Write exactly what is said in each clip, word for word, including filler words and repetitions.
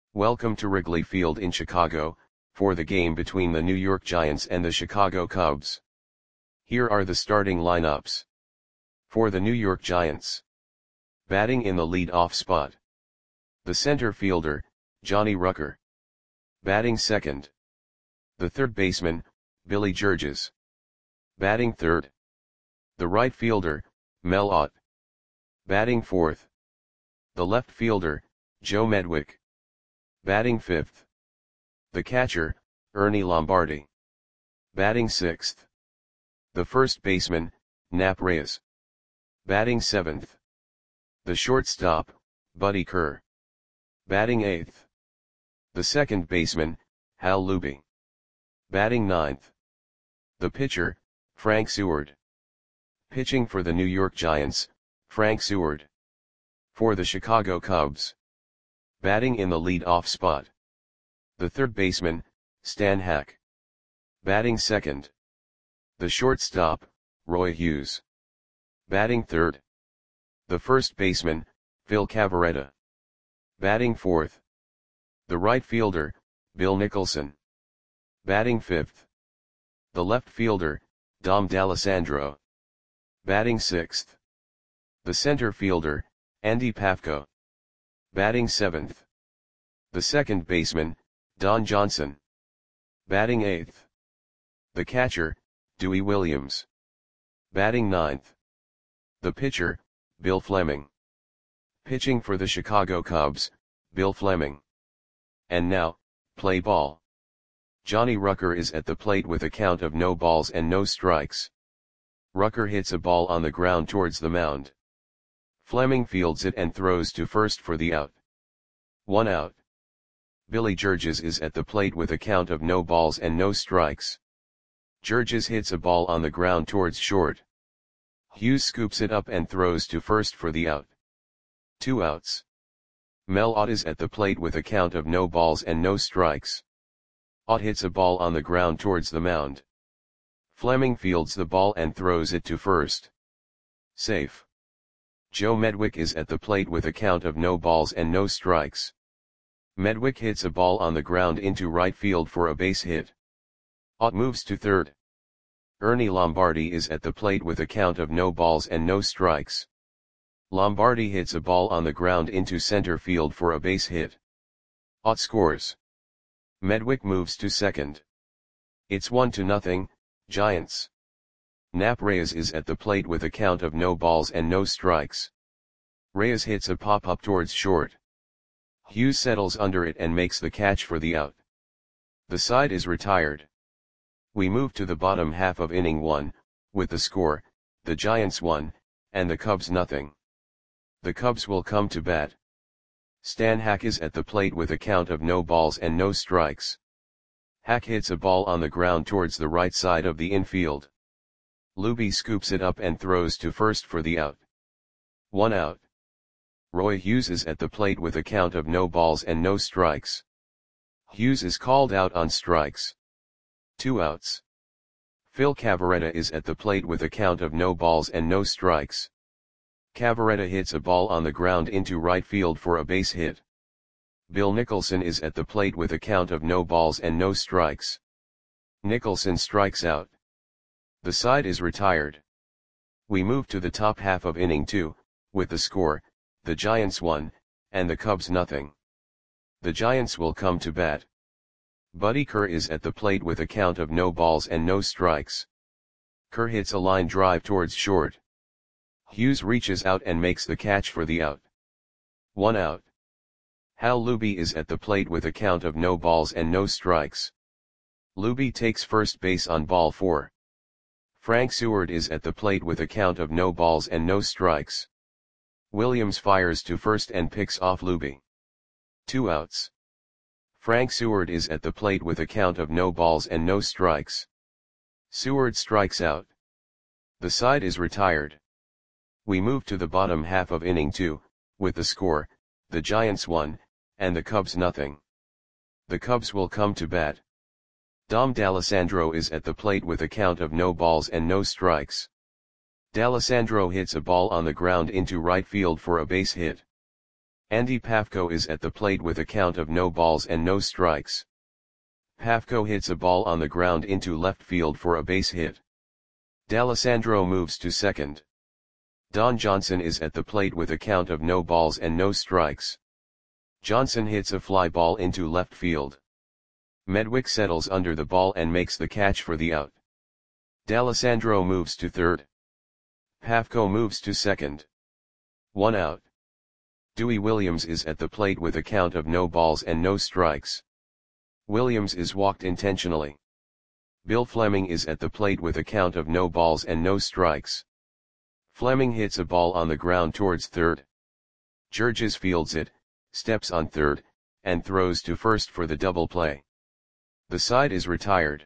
Welcome to Wrigley Field in Chicago, for the game between the New York Giants and the Chicago Cubs. Here are the starting lineups. For the New York Giants. Batting in the lead-off spot. The center fielder, Johnny Rucker. Batting second. The third baseman, Billy Georges. Batting third. The right fielder, Mel Ott. Batting fourth. The left fielder, Joe Medwick. Batting fifth. The catcher, Ernie Lombardi. Batting sixth. The first baseman, Nap Reyes. Batting seventh. The shortstop, Buddy Kerr. Batting eighth. The second baseman, Hal Luby. Batting ninth. The pitcher, Frank Seward. Pitching for the New York Giants, Frank Seward. For the Chicago Cubs. Batting in the lead-off spot. The third baseman, Stan Hack. Batting second. The shortstop, Roy Hughes. Batting third. The first baseman, Phil Cavarretta. Batting fourth. The right fielder, Bill Nicholson. Batting fifth. The left fielder, Dom D'Alessandro. Batting sixth. The center fielder, Andy Pafko. Batting seventh. The second baseman, Don Johnson. Batting eighth. The catcher, Dewey Williams. Batting ninth. The pitcher, Bill Fleming. Pitching for the Chicago Cubs, Bill Fleming. And now, play ball. Johnny Rucker is at the plate with a count of no balls and no strikes. Rucker hits a ball on the ground towards the mound. Fleming fields it and throws to first for the out. One out. Billy Georges is at the plate with a count of no balls and no strikes. Georges hits a ball on the ground towards short. Hughes scoops it up and throws to first for the out. Two outs. Mel Ott is at the plate with a count of no balls and no strikes. Ott hits a ball on the ground towards the mound. Fleming fields the ball and throws it to first. Safe. Joe Medwick is at the plate with a count of no balls and no strikes. Medwick hits a ball on the ground into right field for a base hit. Ott moves to third. Ernie Lombardi is at the plate with a count of no balls and no strikes. Lombardi hits a ball on the ground into center field for a base hit. Ott scores. Medwick moves to second. It's one to nothing, Giants. Nap Reyes is at the plate with a count of no balls and no strikes. Reyes hits a pop-up towards short. Hughes settles under it and makes the catch for the out. The side is retired. We move to the bottom half of inning one, with the score, the Giants one, and the Cubs nothing. The Cubs will come to bat. Stan Hack is at the plate with a count of no balls and no strikes. Hack hits a ball on the ground towards the right side of the infield. Luby scoops it up and throws to first for the out. One out. Roy Hughes is at the plate with a count of no balls and no strikes. Hughes is called out on strikes. Two outs. Phil Cavarretta is at the plate with a count of no balls and no strikes. Cavarretta hits a ball on the ground into right field for a base hit. Bill Nicholson is at the plate with a count of no balls and no strikes. Nicholson strikes out. The side is retired. We move to the top half of inning two, with the score, the Giants one, and the Cubs nothing. The Giants will come to bat. Buddy Kerr is at the plate with a count of no balls and no strikes. Kerr hits a line drive towards short. Hughes reaches out and makes the catch for the out. One out. Hal Luby is at the plate with a count of no balls and no strikes. Luby takes first base on ball four. Frank Seward is at the plate with a count of no balls and no strikes. Williams fires to first and picks off Luby. Two outs. Frank Seward is at the plate with a count of no balls and no strikes. Seward strikes out. The side is retired. We move to the bottom half of inning two, with the score, the Giants one, and the Cubs nothing. The Cubs will come to bat. Dom D'Alessandro is at the plate with a count of no balls and no strikes. D'Alessandro hits a ball on the ground into right field for a base hit. Andy Pafko is at the plate with a count of no balls and no strikes. Pafko hits a ball on the ground into left field for a base hit. D'Alessandro moves to second. Don Johnson is at the plate with a count of no balls and no strikes. Johnson hits a fly ball into left field. Medwick settles under the ball and makes the catch for the out. D'Alessandro moves to third. Pafko moves to second. One out. Dewey Williams is at the plate with a count of no balls and no strikes. Williams is walked intentionally. Bill Fleming is at the plate with a count of no balls and no strikes. Fleming hits a ball on the ground towards third. Georges fields it, steps on third, and throws to first for the double play. The side is retired.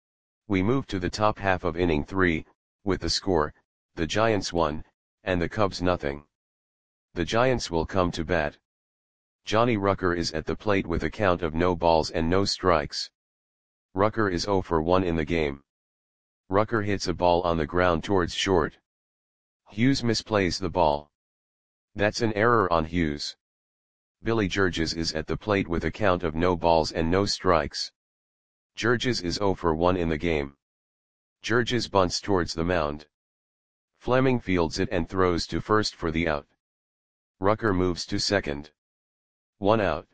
We move to the top half of inning three, with the score, the Giants one, and the Cubs nothing. The Giants will come to bat. Johnny Rucker is at the plate with a count of no balls and no strikes. Rucker is oh for one in the game. Rucker hits a ball on the ground towards short. Hughes misplays the ball. That's an error on Hughes. Billy Georges is at the plate with a count of no balls and no strikes. Georges is oh for one in the game. Georges bunts towards the mound. Fleming fields it and throws to first for the out. Rucker moves to second. One out.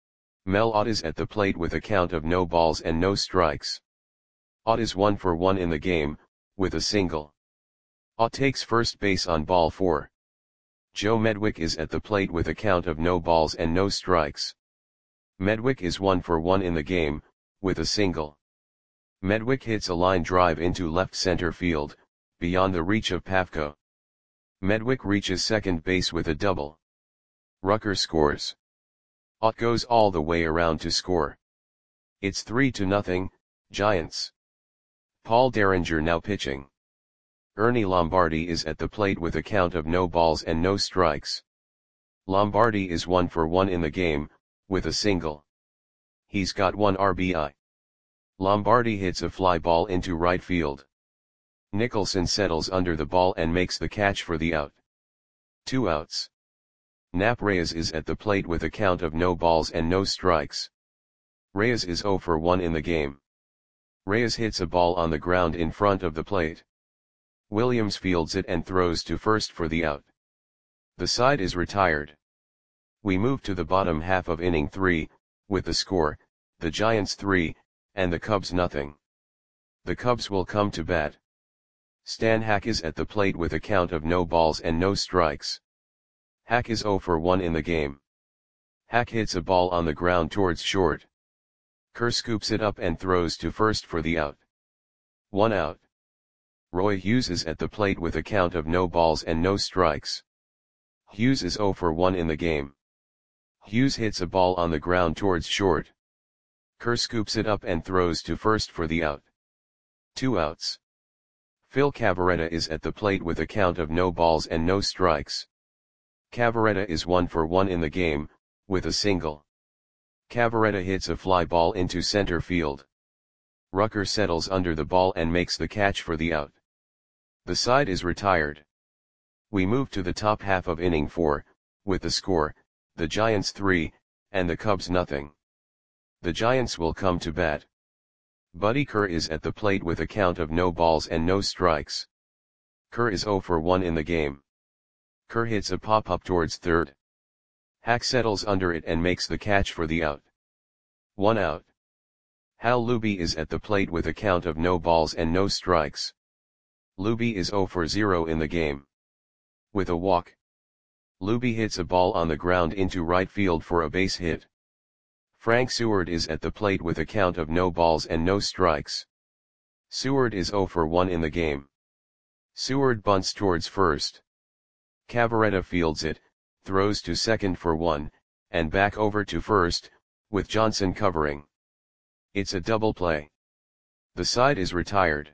Mel Ott is at the plate with a count of no balls and no strikes. Ott is one for one in the game, with a single. Ott takes first base on ball four. Joe Medwick is at the plate with a count of no balls and no strikes. Medwick is one for one in the game, with a single. Medwick hits a line drive into left center field, beyond the reach of Pafko. Medwick reaches second base with a double. Rucker scores. Ott goes all the way around to score. It's three to nothing, Giants. Paul Derringer now pitching. Ernie Lombardi is at the plate with a count of no balls and no strikes. Lombardi is one for one in the game, with a single. He's got one R B I. Lombardi hits a fly ball into right field. Nicholson settles under the ball and makes the catch for the out. Two outs. Nap Reyes is at the plate with a count of no balls and no strikes. Reyes is oh for one in the game. Reyes hits a ball on the ground in front of the plate. Williams fields it and throws to first for the out. The side is retired. We move to the bottom half of inning three, with the score, the Giants three, and the Cubs nothing. The Cubs will come to bat. Stan Hack is at the plate with a count of no balls and no strikes. Hack is oh for one in the game. Hack hits a ball on the ground towards short. Kerr scoops it up and throws to first for the out. One out. Roy Hughes is at the plate with a count of no balls and no strikes. Hughes is oh for one in the game. Hughes hits a ball on the ground towards short. Kerr scoops it up and throws to first for the out. Two outs. Phil Cavarretta is at the plate with a count of no balls and no strikes. Cavarretta is one for one in the game, with a single. Cavarretta hits a fly ball into center field. Rucker settles under the ball and makes the catch for the out. The side is retired. We move to the top half of inning four, with the score, the Giants three, and the Cubs nothing. The Giants will come to bat. Buddy Kerr is at the plate with a count of no balls and no strikes. Kerr is oh for one in the game. Kerr hits a pop-up towards third. Hack settles under it and makes the catch for the out. One out. Hal Luby is at the plate with a count of no balls and no strikes. Luby is oh for zero in the game. With a walk. Luby hits a ball on the ground into right field for a base hit. Frank Seward is at the plate with a count of no balls and no strikes. Seward is oh for one in the game. Seward bunts towards first. Cavarretta fields it, throws to second for one, and back over to first, with Johnson covering. It's a double play. The side is retired.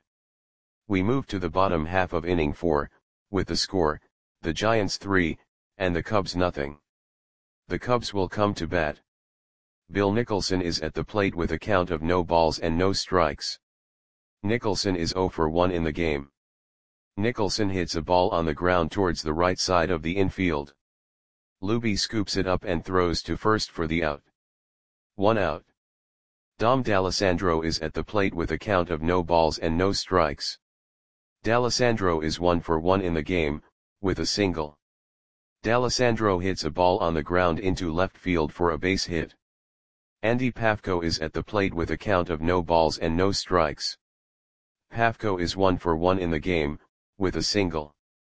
We move to the bottom half of inning four, with the score, the Giants three, and the Cubs nothing. The Cubs will come to bat. Bill Nicholson is at the plate with a count of no balls and no strikes. Nicholson is oh for one in the game. Nicholson hits a ball on the ground towards the right side of the infield. Luby scoops it up and throws to first for the out. One out. Dom D'Alessandro is at the plate with a count of no balls and no strikes. D'Alessandro is one for one in the game, with a single. D'Alessandro hits a ball on the ground into left field for a base hit. Andy Pafko is at the plate with a count of no balls and no strikes. Pafko is one for one in the game, with a single.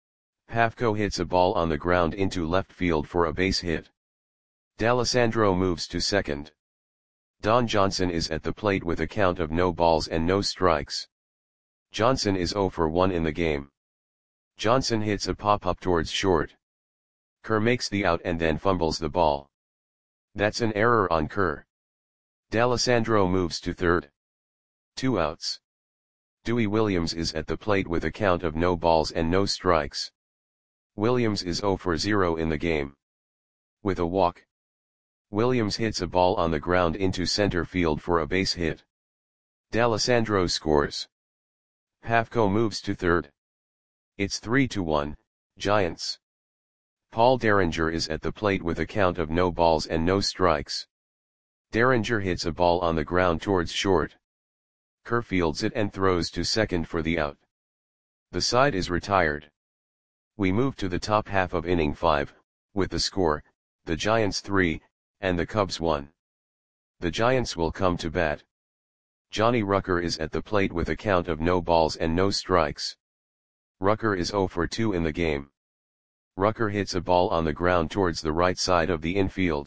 Pafko hits a ball on the ground into left field for a base hit. D'Alessandro moves to second. Don Johnson is at the plate with a count of no balls and no strikes. Johnson is zero for one in the game. Johnson hits a pop-up towards short. Kerr makes the out and then fumbles the ball. That's an error on Kerr. D'Alessandro moves to third. Two outs. Dewey Williams is at the plate with a count of no balls and no strikes. Williams is zero for zero in the game. With a walk, Williams hits a ball on the ground into center field for a base hit. D'Alessandro scores. Pafko moves to third. It's three to one, Giants. Paul Derringer is at the plate with a count of no balls and no strikes. Derringer hits a ball on the ground towards short. Kerr fields it and throws to second for the out. The side is retired. We move to the top half of inning five, with the score, the Giants three, and the Cubs one. The Giants will come to bat. Johnny Rucker is at the plate with a count of no balls and no strikes. Rucker is zero for two in the game. Rucker hits a ball on the ground towards the right side of the infield.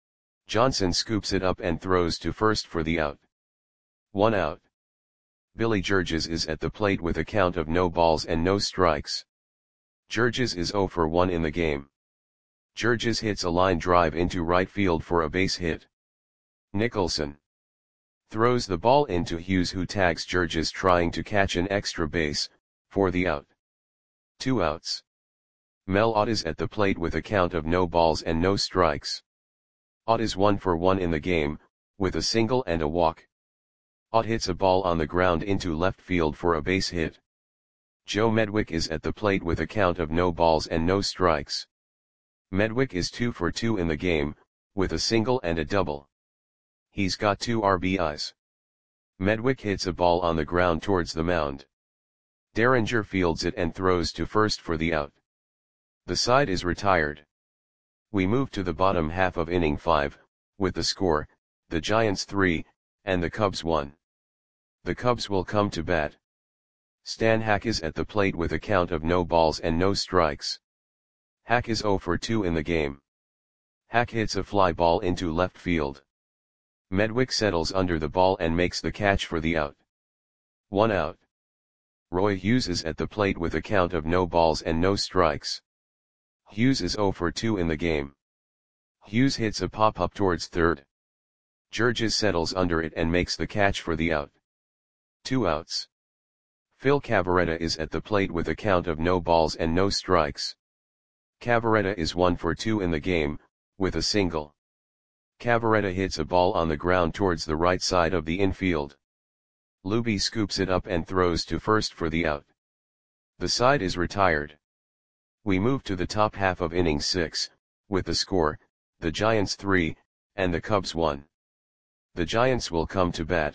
Johnson scoops it up and throws to first for the out. One out. Billy Georges is at the plate with a count of no balls and no strikes. Georges is zero for one in the game. Georges hits a line drive into right field for a base hit. Nicholson throws the ball into Hughes, who tags Georges trying to catch an extra base, for the out. Two outs. Mel Ott is at the plate with a count of no balls and no strikes. Ott is one for one in the game, with a single and a walk. Ott hits a ball on the ground into left field for a base hit. Joe Medwick is at the plate with a count of no balls and no strikes. Medwick is two for two in the game, with a single and a double. He's got two R B Is. Medwick hits a ball on the ground towards the mound. Derringer fields it and throws to first for the out. The side is retired. We move to the bottom half of inning five, with the score, the Giants three, and the Cubs one. The Cubs will come to bat. Stan Hack is at the plate with a count of no balls and no strikes. Hack is zero for two in the game. Hack hits a fly ball into left field. Medwick settles under the ball and makes the catch for the out. One out. Roy Hughes is at the plate with a count of no balls and no strikes. Hughes is zero for two in the game. Hughes hits a pop-up towards third. Georges settles under it and makes the catch for the out. Two outs. Phil Cavarretta is at the plate with a count of no balls and no strikes. Cavarretta is one for two in the game, with a single. Cavarretta hits a ball on the ground towards the right side of the infield. Luby scoops it up and throws to first for the out. The side is retired. We move to the top half of inning six, with the score, the Giants three, and the Cubs one. The Giants will come to bat.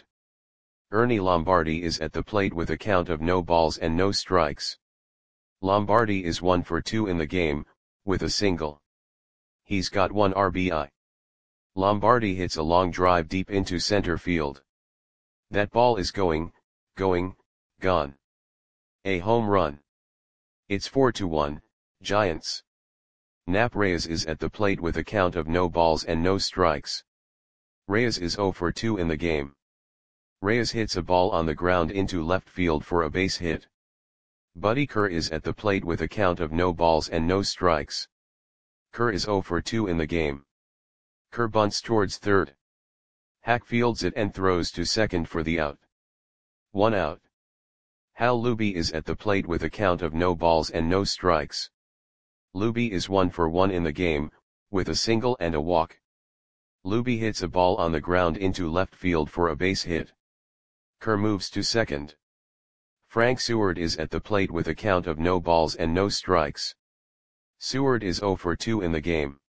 Ernie Lombardi is at the plate with a count of no balls and no strikes. Lombardi is one for two in the game, with a single. He's got one R B I. Lombardi hits a long drive deep into center field. That ball is going, going, gone. A home run. It's four to one, Giants. Nap Reyes is at the plate with a count of no balls and no strikes. Reyes is zero for two in the game. Reyes hits a ball on the ground into left field for a base hit. Buddy Kerr is at the plate with a count of no balls and no strikes. Kerr is zero for two in the game. Kerr bunts towards third. Hack fields it and throws to second for the out. One out. Hal Luby is at the plate with a count of no balls and no strikes. Luby is one for one in the game, with a single and a walk. Luby hits a ball on the ground into left field for a base hit. Kerr moves to second. Frank Seward is at the plate with a count of no balls and no strikes. Seward is zero for two in the game.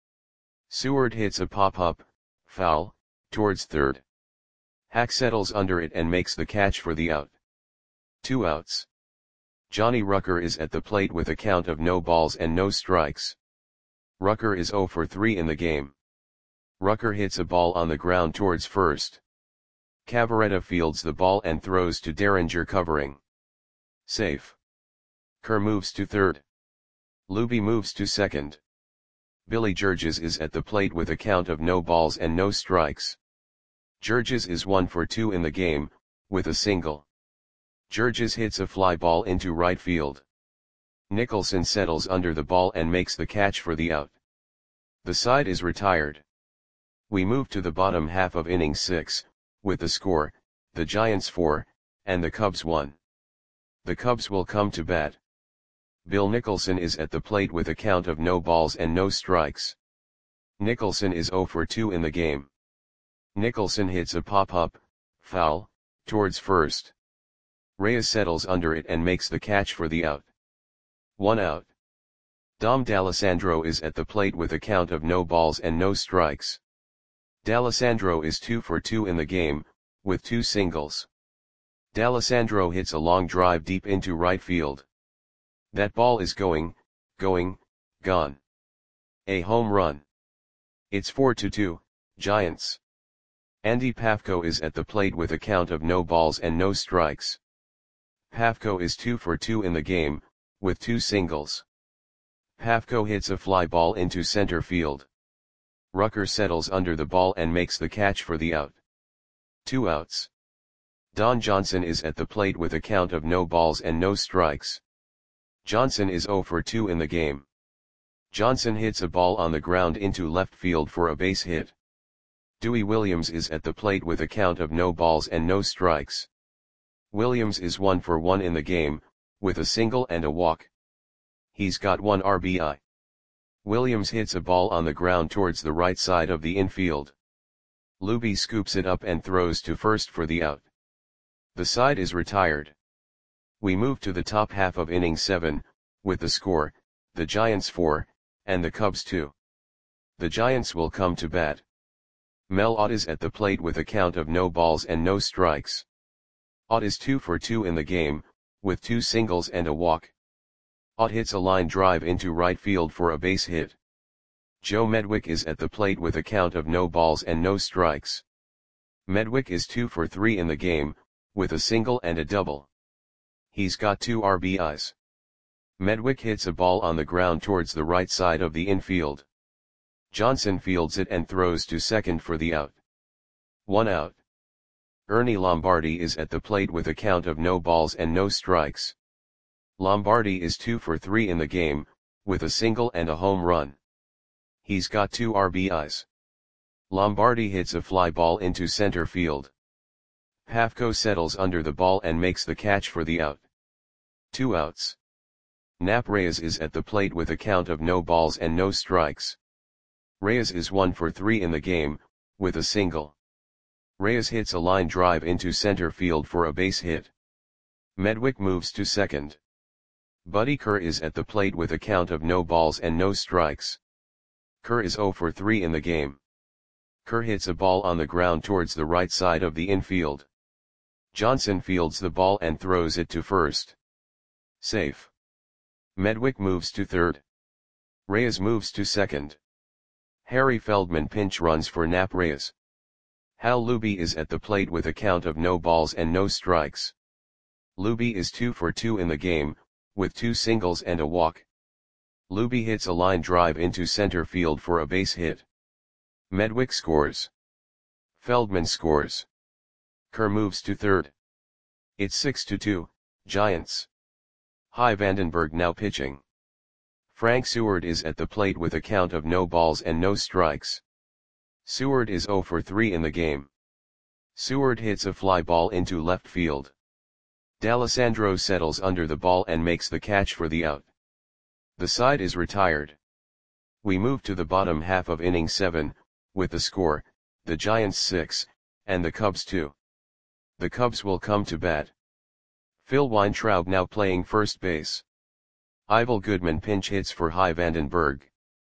Seward hits a pop-up, foul, towards third. Hack settles under it and makes the catch for the out. Two outs. Johnny Rucker is at the plate with a count of no balls and no strikes. Rucker is oh for three in the game. Rucker hits a ball on the ground towards first. Cavaretta fields the ball and throws to Derringer covering. Safe. Kerr moves to third. Luby moves to second. Billy Georges is at the plate with a count of no balls and no strikes. Georges is one for two in the game, with a single. Georges hits a fly ball into right field. Nicholson settles under the ball and makes the catch for the out. The side is retired. We move to the bottom half of inning six, with the score, the Giants four, and the Cubs one. The Cubs will come to bat. Bill Nicholson is at the plate with a count of no balls and no strikes. Nicholson is oh for two in the game. Nicholson hits a pop-up, foul, towards first. Reyes settles under it and makes the catch for the out. One out. Dom D'Alessandro is at the plate with a count of no balls and no strikes. D'Alessandro is two for two in the game, with two singles. D'Alessandro hits a long drive deep into right field. That ball is going, going, gone. A home run. It's four to two, Giants. Andy Pafko is at the plate with a count of no balls and no strikes. Pafko is two for two in the game, with two singles. Pafko hits a fly ball into center field. Rucker settles under the ball and makes the catch for the out. Two outs. Don Johnson is at the plate with a count of no balls and no strikes. Johnson is oh for two in the game. Johnson hits a ball on the ground into left field for a base hit. Dewey Williams is at the plate with a count of no balls and no strikes. Williams is one for one in the game, with a single and a walk. He's got one R B I. Williams hits a ball on the ground towards the right side of the infield. Luby scoops it up and throws to first for the out. The side is retired. We move to the top half of inning seven, with the score, the Giants four, and the Cubs two. The Giants will come to bat. Mel Ott is at the plate with a count of no balls and no strikes. Ott is two for two in the game, with two singles and a walk. Ott hits a line drive into right field for a base hit. Joe Medwick is at the plate with a count of no balls and no strikes. Medwick is two for three in the game, with a single and a double. He's got two R B Is. Medwick hits a ball on the ground towards the right side of the infield. Johnson fields it and throws to second for the out. One out. Ernie Lombardi is at the plate with a count of no balls and no strikes. Lombardi is two for three in the game, with a single and a home run. He's got two R B Is. Lombardi hits a fly ball into center field. Pafko settles under the ball and makes the catch for the out. Two outs. Nap Reyes is at the plate with a count of no balls and no strikes. Reyes is one for three in the game, with a single. Reyes hits a line drive into center field for a base hit. Medwick moves to second. Buddy Kerr is at the plate with a count of no balls and no strikes. Kerr is oh for three in the game. Kerr hits a ball on the ground towards the right side of the infield. Johnson fields the ball and throws it to first. Safe. Medwick moves to third. Reyes moves to second. Harry Feldman pinch runs for Nap Reyes. Hal Luby is at the plate with a count of no balls and no strikes. Luby is two for two in the game, with two singles and a walk. Luby hits a line drive into center field for a base hit. Medwick scores. Feldman scores. Kerr moves to third. It's six to two, Giants. Hy Vandenberg now pitching. Frank Seward is at the plate with a count of no balls and no strikes. Seward is oh for three in the game. Seward hits a fly ball into left field. D'Alessandro settles under the ball and makes the catch for the out. The side is retired. We move to the bottom half of inning seven, with the score, the Giants six, and the Cubs two. The Cubs will come to bat. Phil Weintraub now playing first base. Ivel Goodman pinch hits for Hy Vandenberg.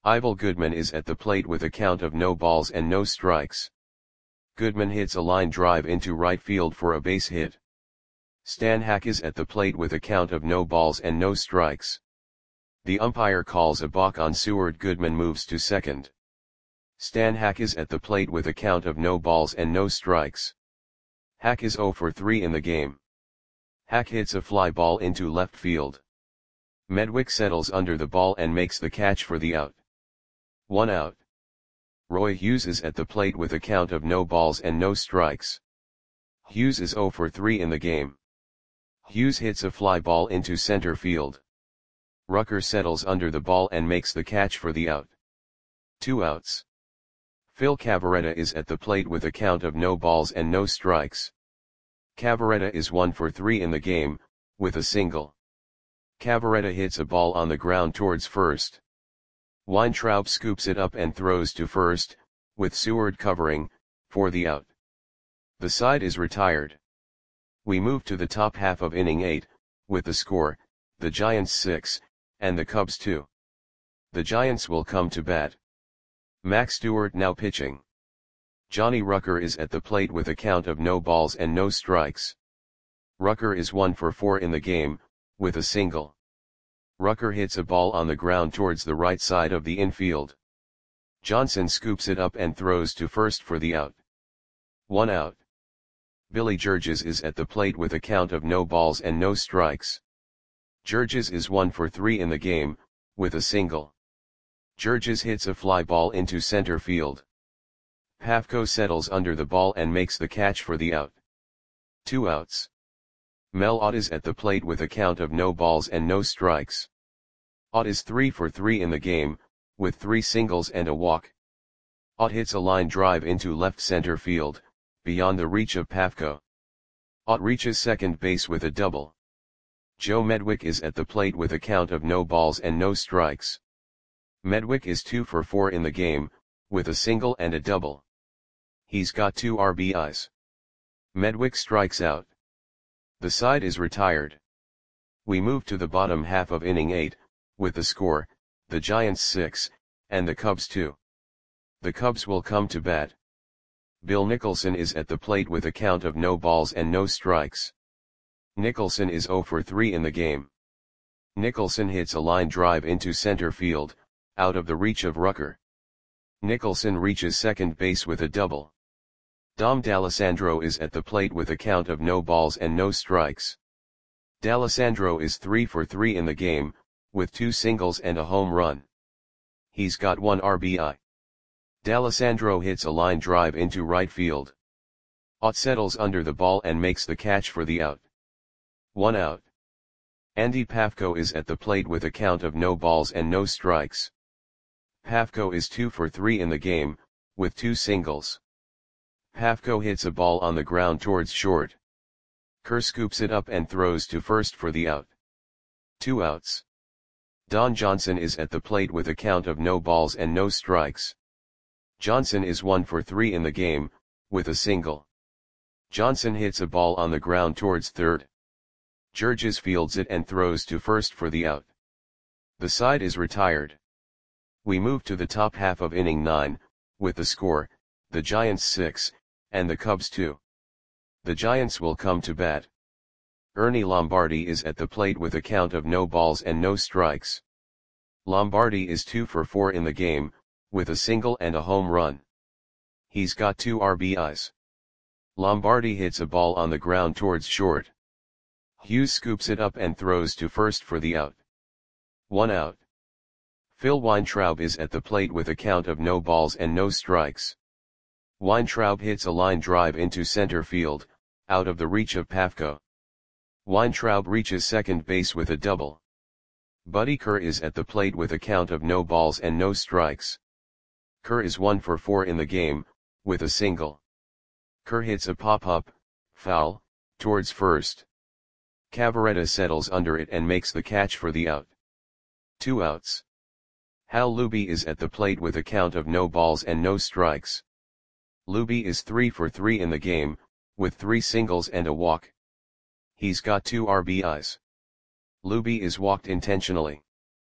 Ivel Goodman is at the plate with a count of no balls and no strikes. Goodman hits a line drive into right field for a base hit. Stan Hack is at the plate with a count of no balls and no strikes. The umpire calls a balk on Seward. Goodman moves to second. Stan Hack is at the plate with a count of no balls and no strikes. Hack is zero for three in the game. Hack hits a fly ball into left field. Medwick settles under the ball and makes the catch for the out. One out. Roy Hughes is at the plate with a count of no balls and no strikes. Hughes is zero for three in the game. Hughes hits a fly ball into center field. Rucker settles under the ball and makes the catch for the out. Two outs. Phil Cavarretta is at the plate with a count of no balls and no strikes. Cavarretta is one for three in the game, with a single. Cavarretta hits a ball on the ground towards first. Weintraub scoops it up and throws to first, with Seward covering, for the out. The side is retired. We move to the top half of inning eight, with the score, the Giants six, and the Cubs two. The Giants will come to bat. Max Stewart now pitching. Johnny Rucker is at the plate with a count of no balls and no strikes. Rucker is one for four in the game, with a single. Rucker hits a ball on the ground towards the right side of the infield. Johnson scoops it up and throws to first for the out. One out. Billy Georges is at the plate with a count of no balls and no strikes. Georges is one for three in the game, with a single. Georges hits a fly ball into center field. Pafko settles under the ball and makes the catch for the out. Two outs. Mel Ott is at the plate with a count of no balls and no strikes. Ott is three for three in the game, with three singles and a walk. Ott hits a line drive into left center field, beyond the reach of Pafko. Ott reaches second base with a double. Joe Medwick is at the plate with a count of no balls and no strikes. Medwick is two for four in the game, with a single and a double. He's got two R B Is. Medwick strikes out. The side is retired. We move to the bottom half of inning eight, with the score, the Giants six, and the Cubs two. The Cubs will come to bat. Bill Nicholson is at the plate with a count of no balls and no strikes. Nicholson is zero for three in the game. Nicholson hits a line drive into center field, out of the reach of Rucker. Nicholson reaches second base with a double. Dom D'Alessandro is at the plate with a count of no balls and no strikes. D'Alessandro is three for three in the game, with two singles and a home run. He's got one R B I. D'Alessandro hits a line drive into right field. Ott settles under the ball and makes the catch for the out. One out. Andy Pafko is at the plate with a count of no balls and no strikes. Pafko is two for three in the game, with two singles. Pafko hits a ball on the ground towards short. Kerr scoops it up and throws to first for the out. Two outs. Don Johnson is at the plate with a count of no balls and no strikes. Johnson is one for three in the game, with a single. Johnson hits a ball on the ground towards third. Georges fields it and throws to first for the out. The side is retired. We move to the top half of inning nine, with the score, the Giants six, and the Cubs two. The Giants will come to bat. Ernie Lombardi is at the plate with a count of no balls and no strikes. Lombardi is two for four in the game, with a single and a home run. He's got two R B Is. Lombardi hits a ball on the ground towards short. Hughes scoops it up and throws to first for the out. One out. Phil Weintraub is at the plate with a count of no balls and no strikes. Weintraub hits a line drive into center field, out of the reach of Pafko. Weintraub reaches second base with a double. Buddy Kerr is at the plate with a count of no balls and no strikes. Kerr is one for four in the game, with a single. Kerr hits a pop-up, foul, towards first. Cavarretta settles under it and makes the catch for the out. Two outs. Hal Luby is at the plate with a count of no balls and no strikes. Luby is three for three in the game, with three singles and a walk. He's got two R B Is. Luby is walked intentionally.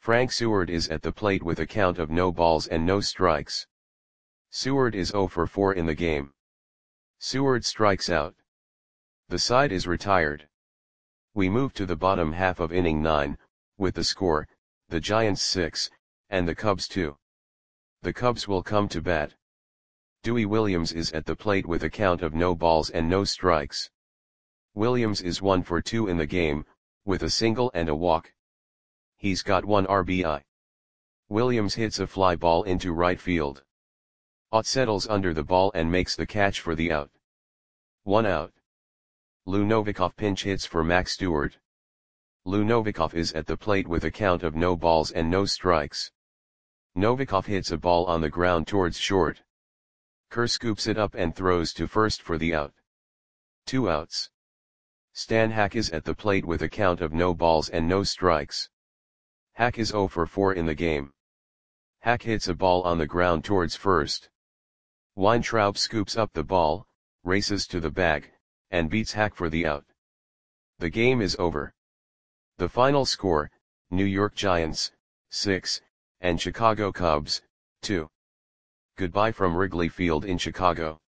Frank Seward is at the plate with a count of no balls and no strikes. Seward is zero for four in the game. Seward strikes out. The side is retired. We move to the bottom half of inning nine, with the score, the Giants six, and the Cubs two. The Cubs will come to bat. Dewey Williams is at the plate with a count of no balls and no strikes. Williams is one for two in the game, with a single and a walk. He's got one R B I. Williams hits a fly ball into right field. Ott settles under the ball and makes the catch for the out. One out. Lou Novikov pinch hits for Max Stewart. Lou Novikov is at the plate with a count of no balls and no strikes. Novikov hits a ball on the ground towards short. Kerr scoops it up and throws to first for the out. Two outs. Stan Hack is at the plate with a count of no balls and no strikes. Hack is zero for four in the game. Hack hits a ball on the ground towards first. Weintraub scoops up the ball, races to the bag, and beats Hack for the out. The game is over. The final score, New York Giants, six, and Chicago Cubs, two. Goodbye from Wrigley Field in Chicago.